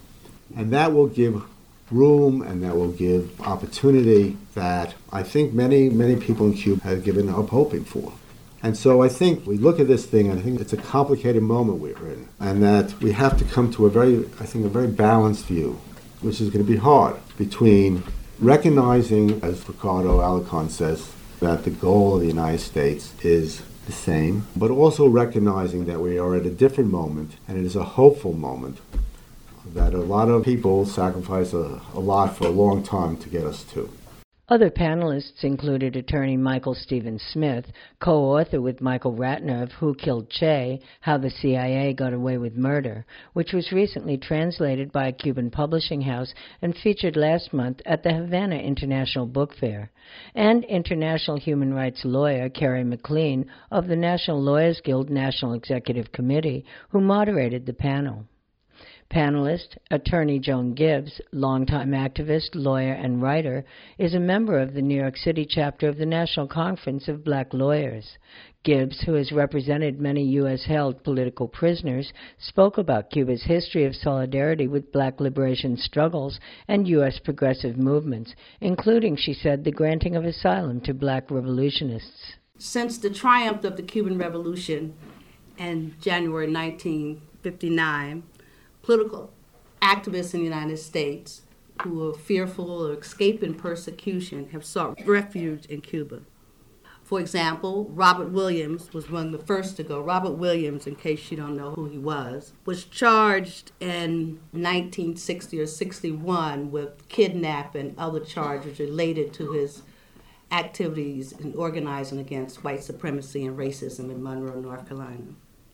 And that will give room and that will give opportunity that I think many, many people in Cuba have given up hoping for. And so I think we look at this thing, and I think it's a complicated moment we're in, and that we have to come to a very, I think, a very balanced view, which is going to be hard, between recognizing, as Ricardo Alarcon says, that the goal of the United States is the same, but also recognizing that we are at a different moment, and it is a hopeful moment, that a lot of people sacrifice a, a lot for a long time to get us to. Other panelists included attorney Michael Stephen Smith, co-author with Michael Ratner of Who Killed Che, How the C I A Got Away with Murder, which was recently translated by a Cuban publishing house and featured last month at the Havana International Book Fair, and international human rights lawyer Kerry McLean of the National Lawyers Guild National Executive Committee, who moderated the panel. Panelist, attorney Joan Gibbs, longtime activist, lawyer, and writer, is a member of the New York City chapter of the National Conference of Black Lawyers. Gibbs, who has represented many U S-held political prisoners, spoke about Cuba's history of solidarity with black liberation struggles and U S progressive movements, including, she said, the granting of asylum to black revolutionists. Since the triumph of the Cuban Revolution in January nineteen fifty-nine, political activists in the United States who are fearful of escaping persecution have sought refuge in Cuba. For example, Robert Williams was one of the first to go. Robert Williams, in case you don't know who he was, was charged in nineteen sixty or sixty-one with kidnapping and other charges related to his activities in organizing against white supremacy and racism in Monroe, North Carolina.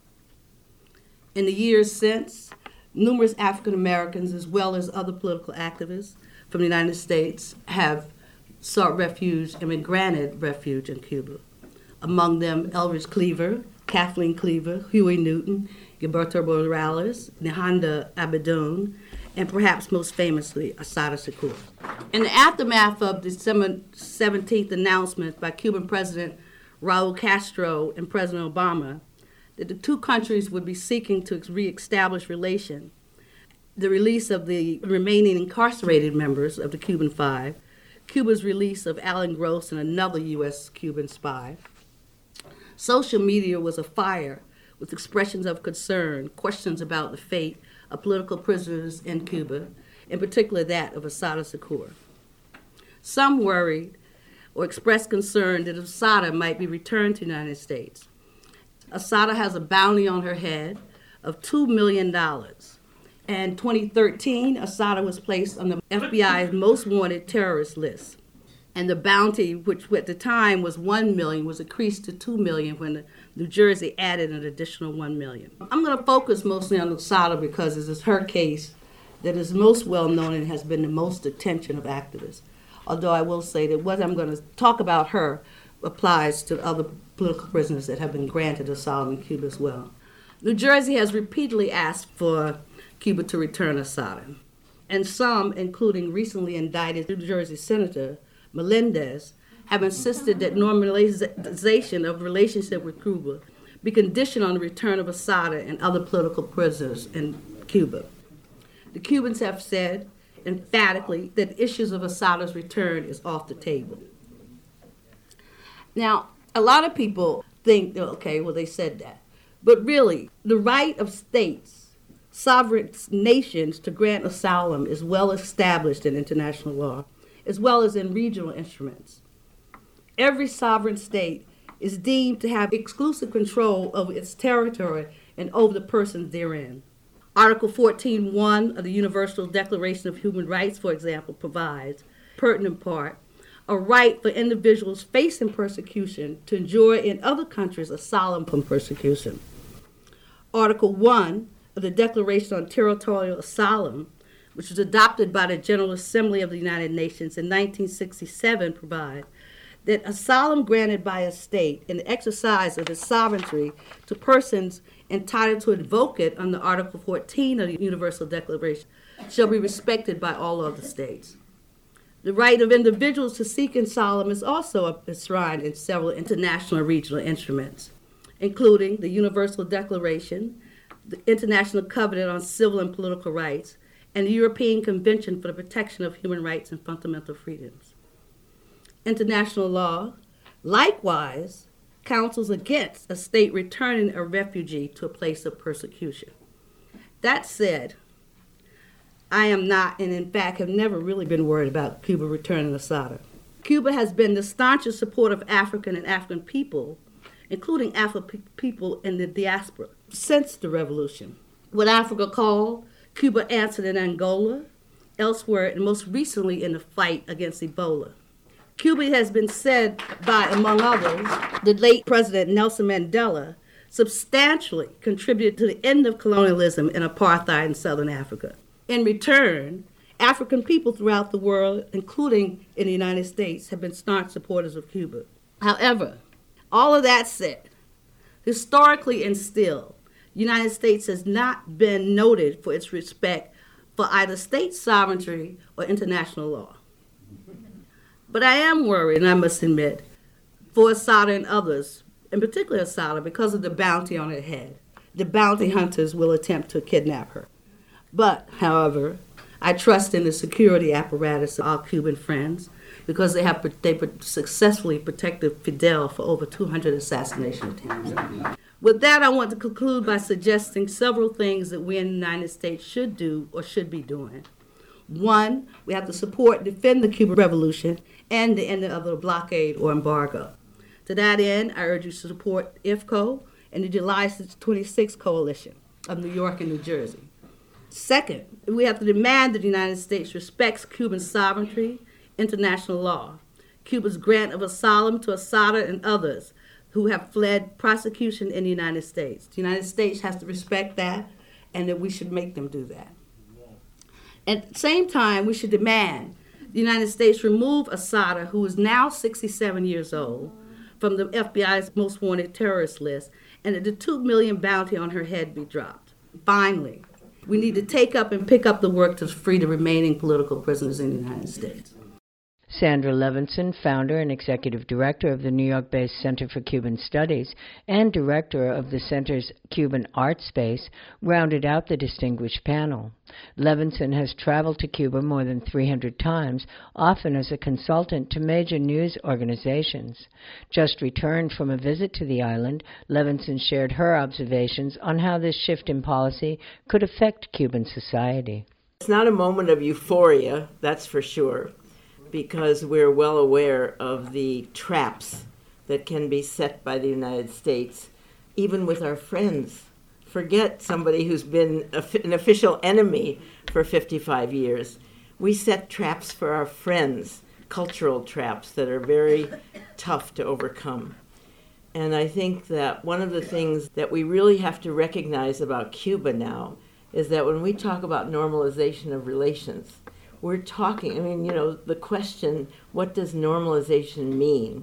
In the years since, numerous African Americans, as well as other political activists from the United States, have sought refuge and been granted refuge in Cuba. Among them, Eldridge Cleaver, Kathleen Cleaver, Huey Newton, Gilberto Morales, Nehanda Abedon, and perhaps most famously, Assata Shakur. In the aftermath of December seventeenth announcement by Cuban President Raul Castro and President Obama that the two countries would be seeking to reestablish relations, the release of the remaining incarcerated members of the Cuban Five, Cuba's release of Alan Gross and another U S Cuban spy. Social media was afire with expressions of concern, questions about the fate of political prisoners in Cuba, in particular that of Assata Shakur. Some worried or expressed concern that Assata might be returned to the United States. Assata has a bounty on her head of two million dollars. In twenty thirteen, Assata was placed on the F B I's most wanted terrorist list. And the bounty, which at the time was one million dollars, was increased to two million dollars when New Jersey added an additional one million dollars. I'm going to focus mostly on Assata because it is her case that is most well known and has been the most attention of activists. Although I will say that what I'm going to talk about her applies to other political prisoners that have been granted asylum in Cuba as well. New Jersey has repeatedly asked for Cuba to return Assata, and some, including recently indicted New Jersey Senator Melendez, have insisted that normalization of relationship with Cuba be conditioned on the return of Assata and other political prisoners in Cuba. The Cubans have said emphatically that issues of Assata's return is off the table. Now, a lot of people think, okay, well, they said that. But really, the right of states, sovereign nations, to grant asylum is well established in international law, as well as in regional instruments. Every sovereign state is deemed to have exclusive control over its territory and over the persons therein. Article fourteen point one of the Universal Declaration of Human Rights, for example, provides, pertinent part, a right for individuals facing persecution to enjoy in other countries asylum from persecution. Article one of the Declaration on Territorial Asylum, which was adopted by the General Assembly of the United Nations in nineteen sixty-seven, provides that asylum granted by a state in the exercise of its sovereignty to persons entitled to invoke it under Article fourteen of the Universal Declaration shall be respected by all other states. The right of individuals to seek asylum is also enshrined in several international and regional instruments, including the Universal Declaration, the International Covenant on Civil and Political Rights, and the European Convention for the Protection of Human Rights and Fundamental Freedoms. International law, likewise, counsels against a state returning a refugee to a place of persecution. That said, I am not, and in fact have never really been worried about Cuba returning Assata. Cuba has been the staunchest supporter of African and African people, including Afro people in the diaspora, since the revolution. When Africa called, Cuba answered in Angola, elsewhere, and most recently in the fight against Ebola. Cuba has been said by, among others, the late President Nelson Mandela, substantially contributed to the end of colonialism and apartheid in Southern Africa. In return, African people throughout the world, including in the United States, have been staunch supporters of Cuba. However, all of that said, historically and still, the United States has not been noted for its respect for either state sovereignty or international law. But I am worried, and I must admit, for Assata and others, in particular Assata, because of the bounty on her head. The bounty hunters will attempt to kidnap her. But, however, I trust in the security apparatus of our Cuban friends because they have they successfully protected Fidel for over two hundred assassination attempts. With that, I want to conclude by suggesting several things that we in the United States should do or should be doing. One, we have to support and defend the Cuban Revolution and the end of the blockade or embargo. To that end, I urge you to support I F C O and the July twenty-sixth Coalition of New York and New Jersey. Second, we have to demand that the United States respects Cuban sovereignty, international law, Cuba's grant of asylum to Assata and others who have fled prosecution in the United States. The United States has to respect that, and that we should make them do that. At the same time, we should demand the United States remove Assata, who is now sixty-seven years old, from the F B I's most wanted terrorist list, and that the two million bounty on her head be dropped. Finally, we need to take up and pick up the work to free the remaining political prisoners in the United States. Sandra Levinson, founder and executive director of the New York-based Center for Cuban Studies and director of the center's Cuban Art Space, rounded out the distinguished panel. Levinson has traveled to Cuba more than three hundred times, often as a consultant to major news organizations. Just returned from a visit to the island, Levinson shared her observations on how this shift in policy could affect Cuban society. It's not a moment of euphoria, that's for sure, because we're well aware of the traps that can be set by the United States, even with our friends. Forget somebody who's been an official enemy for fifty-five years. We set traps for our friends, cultural traps that are very tough to overcome. And I think that one of the things that we really have to recognize about Cuba now is that when we talk about normalization of relations, we're talking, I mean, you know, the question, what does normalization mean?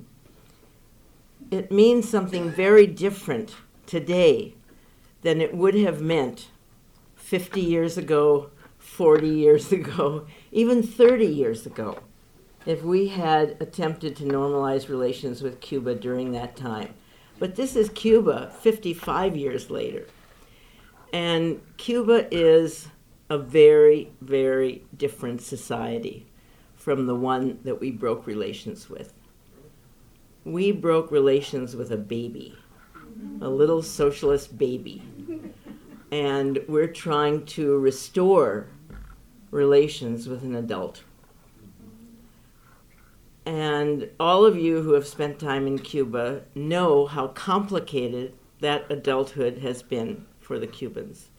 It means something very different today than it would have meant fifty years ago, forty years ago, even thirty years ago, if we had attempted to normalize relations with Cuba during that time. But this is Cuba fifty-five years later. And Cuba is a very, very different society from the one that we broke relations with. We broke relations with a baby. a little socialist baby. And we're trying to restore relations with an adult. And all of you who have spent time in Cuba know how complicated that adulthood has been for the Cubans.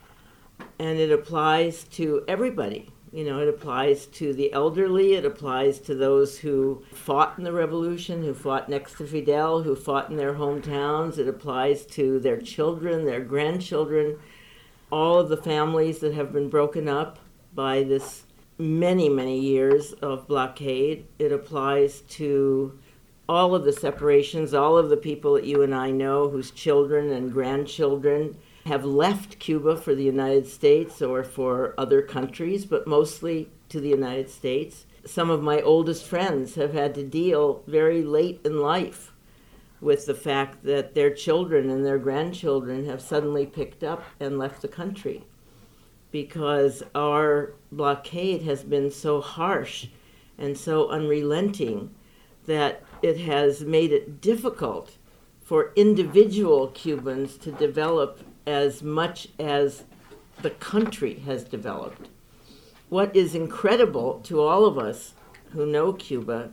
And it applies to everybody. You know, it applies to the elderly, it applies to those who fought in the revolution, who fought next to Fidel, who fought in their hometowns. It applies to their children, their grandchildren, all of the families that have been broken up by this many, many years of blockade. It applies to all of the separations, all of the people that you and I know whose children and grandchildren have left Cuba for the United States or for other countries, but mostly to the United States. Some of my oldest friends have had to deal very late in life with the fact that their children and their grandchildren have suddenly picked up and left the country, because our blockade has been so harsh and so unrelenting that it has made it difficult for individual Cubans to develop as much as the country has developed. What is incredible to all of us who know Cuba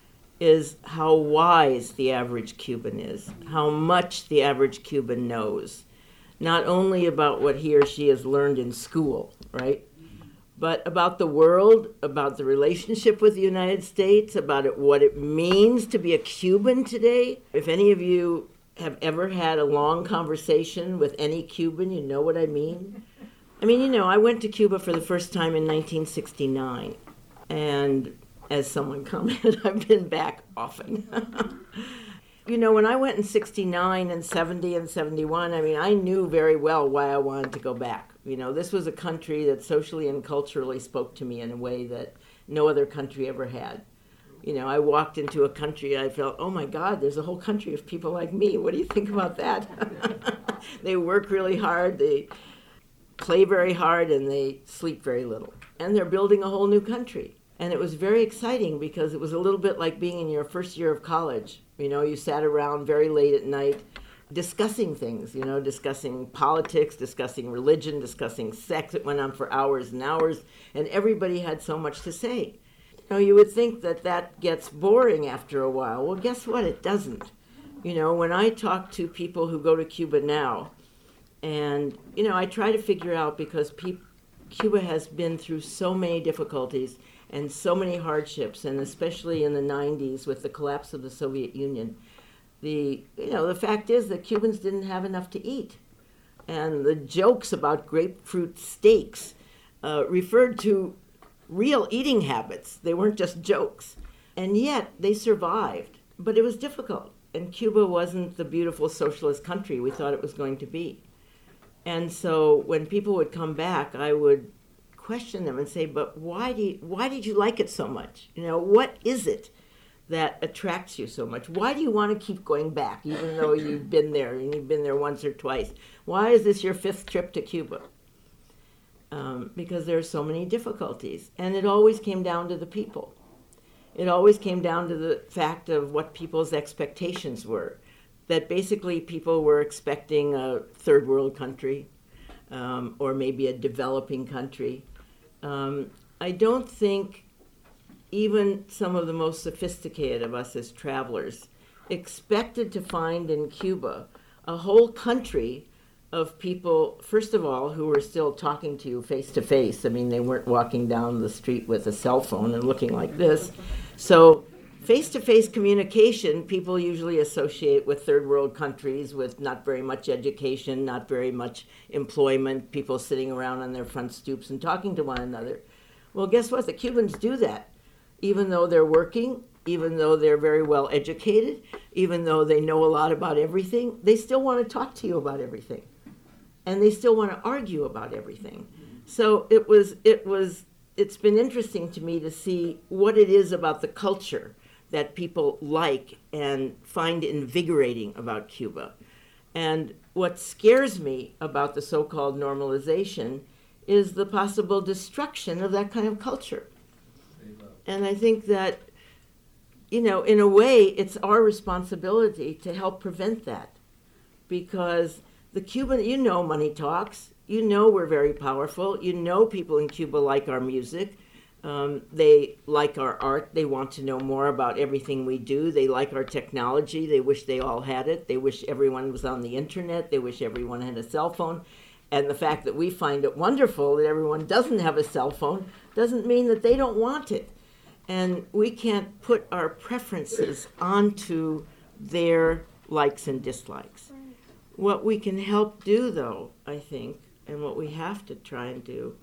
is how wise the average Cuban is, how much the average Cuban knows, not only about what he or she has learned in school, right, but about the world, about the relationship with the United States, about it, what it means to be a Cuban today. If any of you have ever had a long conversation with any Cuban, you know what I mean. I mean, you know, I went to Cuba for the first time in nineteen sixty-nine, and as someone commented, I've been back often. You know, when I went in sixty-nine and seventy and seventy-one, I mean, I knew very well why I wanted to go back. You know, this was a country that socially and culturally spoke to me in a way that no other country ever had. You know, I walked into a country, I felt, oh my God, there's a whole country of people like me. What do you think about that? They work really hard, they play very hard, and they sleep very little. And they're building a whole new country. And it was very exciting because it was a little bit like being in your first year of college. You know, you sat around very late at night discussing things, you know, discussing politics, discussing religion, discussing sex. It went on for hours and hours, and everybody had so much to say. You know, you would think that that gets boring after a while. Well, guess what? It doesn't. You know, when I talk to people who go to Cuba now, and, you know, I try to figure out, because pe- Cuba has been through so many difficulties and so many hardships, and especially in the nineties with the collapse of the Soviet Union, the you know the fact is that Cubans didn't have enough to eat, and the jokes about grapefruit steaks uh, referred to real eating habits. They weren't just jokes, and yet they survived. But it was difficult, and Cuba wasn't the beautiful socialist country we thought it was going to be. And so when people would come back, I would question them and say, but why do you, why did you like it so much? You know, what is it that attracts you so much? Why do you want to keep going back, even though you've been there and you've been there once or twice? Why is this your fifth trip to Cuba? Um, because there are so many difficulties. And it always came down to the people. It always came down to the fact of what people's expectations were. That basically people were expecting a third world country, um, or maybe a developing country. Um, I don't think even some of the most sophisticated of us as travelers expected to find in Cuba a whole country of people, first of all, who were still talking to you face to face. I mean, they weren't walking down the street with a cell phone and looking like this. So face-to-face communication, people usually associate with third world countries with not very much education, not very much employment, people sitting around on their front stoops and talking to one another. Well, guess what? The Cubans do that. Even though they're working, even though they're very well educated, even though they know a lot about everything, they still want to talk to you about everything. And they still want to argue about everything. So it was, it was, it's been interesting to me to see what it is about the culture that people like and find invigorating about Cuba. And what scares me about the so-called normalization is the possible destruction of that kind of culture. And I think that, you know, in a way, it's our responsibility to help prevent that. because the Cuban, you know money talks. You know we're very powerful. You know people in Cuba like our music. Um, they like our art. They want to know more about everything we do. They like our technology. They wish they all had it. They wish everyone was on the internet. They wish everyone had a cell phone. And the fact that we find it wonderful that everyone doesn't have a cell phone doesn't mean that they don't want it. And we can't put our preferences onto their likes and dislikes. What we can help do, though, I think, and what we have to try and do,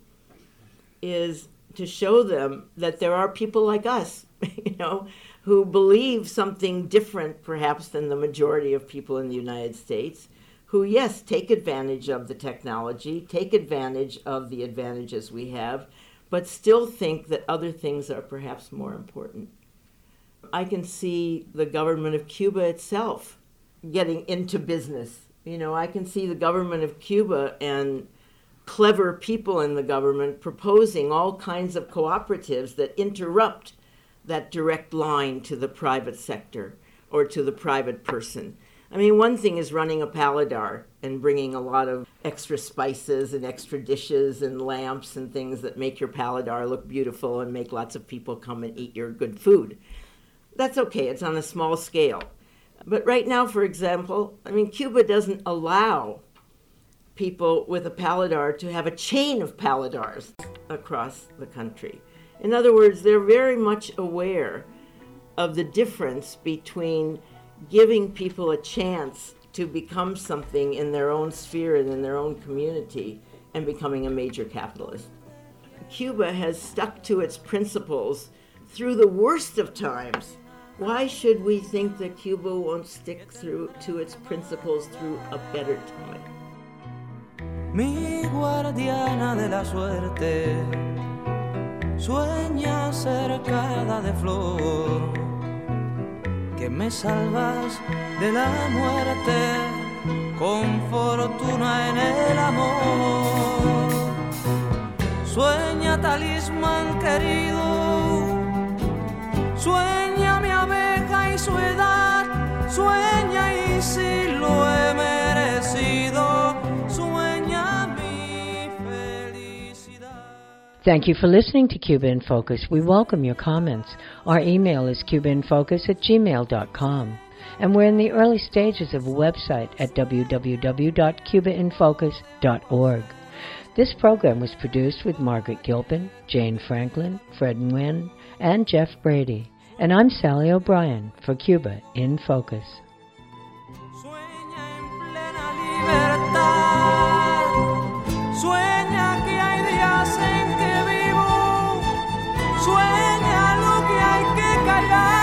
is to show them that there are people like us, you know, who believe something different, perhaps, than the majority of people in the United States, who, yes, take advantage of the technology, take advantage of the advantages we have, but still think that other things are perhaps more important. I can see the government of Cuba itself getting into business. You know, I can see the government of Cuba and clever people in the government proposing all kinds of cooperatives that interrupt that direct line to the private sector or to the private person. I mean, one thing is running a paladar and bringing a lot of extra spices and extra dishes and lamps and things that make your paladar look beautiful and make lots of people come and eat your good food. That's okay, it's on a small scale. But right now, for example, I mean, Cuba doesn't allow people with a paladar to have a chain of paladars across the country. In other words, they're very much aware of the difference between giving people a chance to become something in their own sphere and in their own community and becoming a major capitalist. Cuba has stuck to its principles through the worst of times. Why should we think that Cuba won't stick through to its principles through a better time? Mi guardiana de la suerte sueña cercada de flor, que me salvas de la muerte con fortuna en el amor. Sueña talismán querido, sueña mi abeja y su edad, sueña y si lo he merecido, sueña mi felicidad. Thank you for listening to Cuba in Focus. We welcome your comments. Our email is cubainfocus at gmail dot com. And we're in the early stages of a website at w w w dot cuba in focus dot org. This program was produced with Margaret Gilpin, Jane Franklin, Fred Nguyen, and Jeff Brady. And I'm Sally O'Brien for Cuba in Focus. Sueña que hay días en que vivo, sueña lo que hay que callar.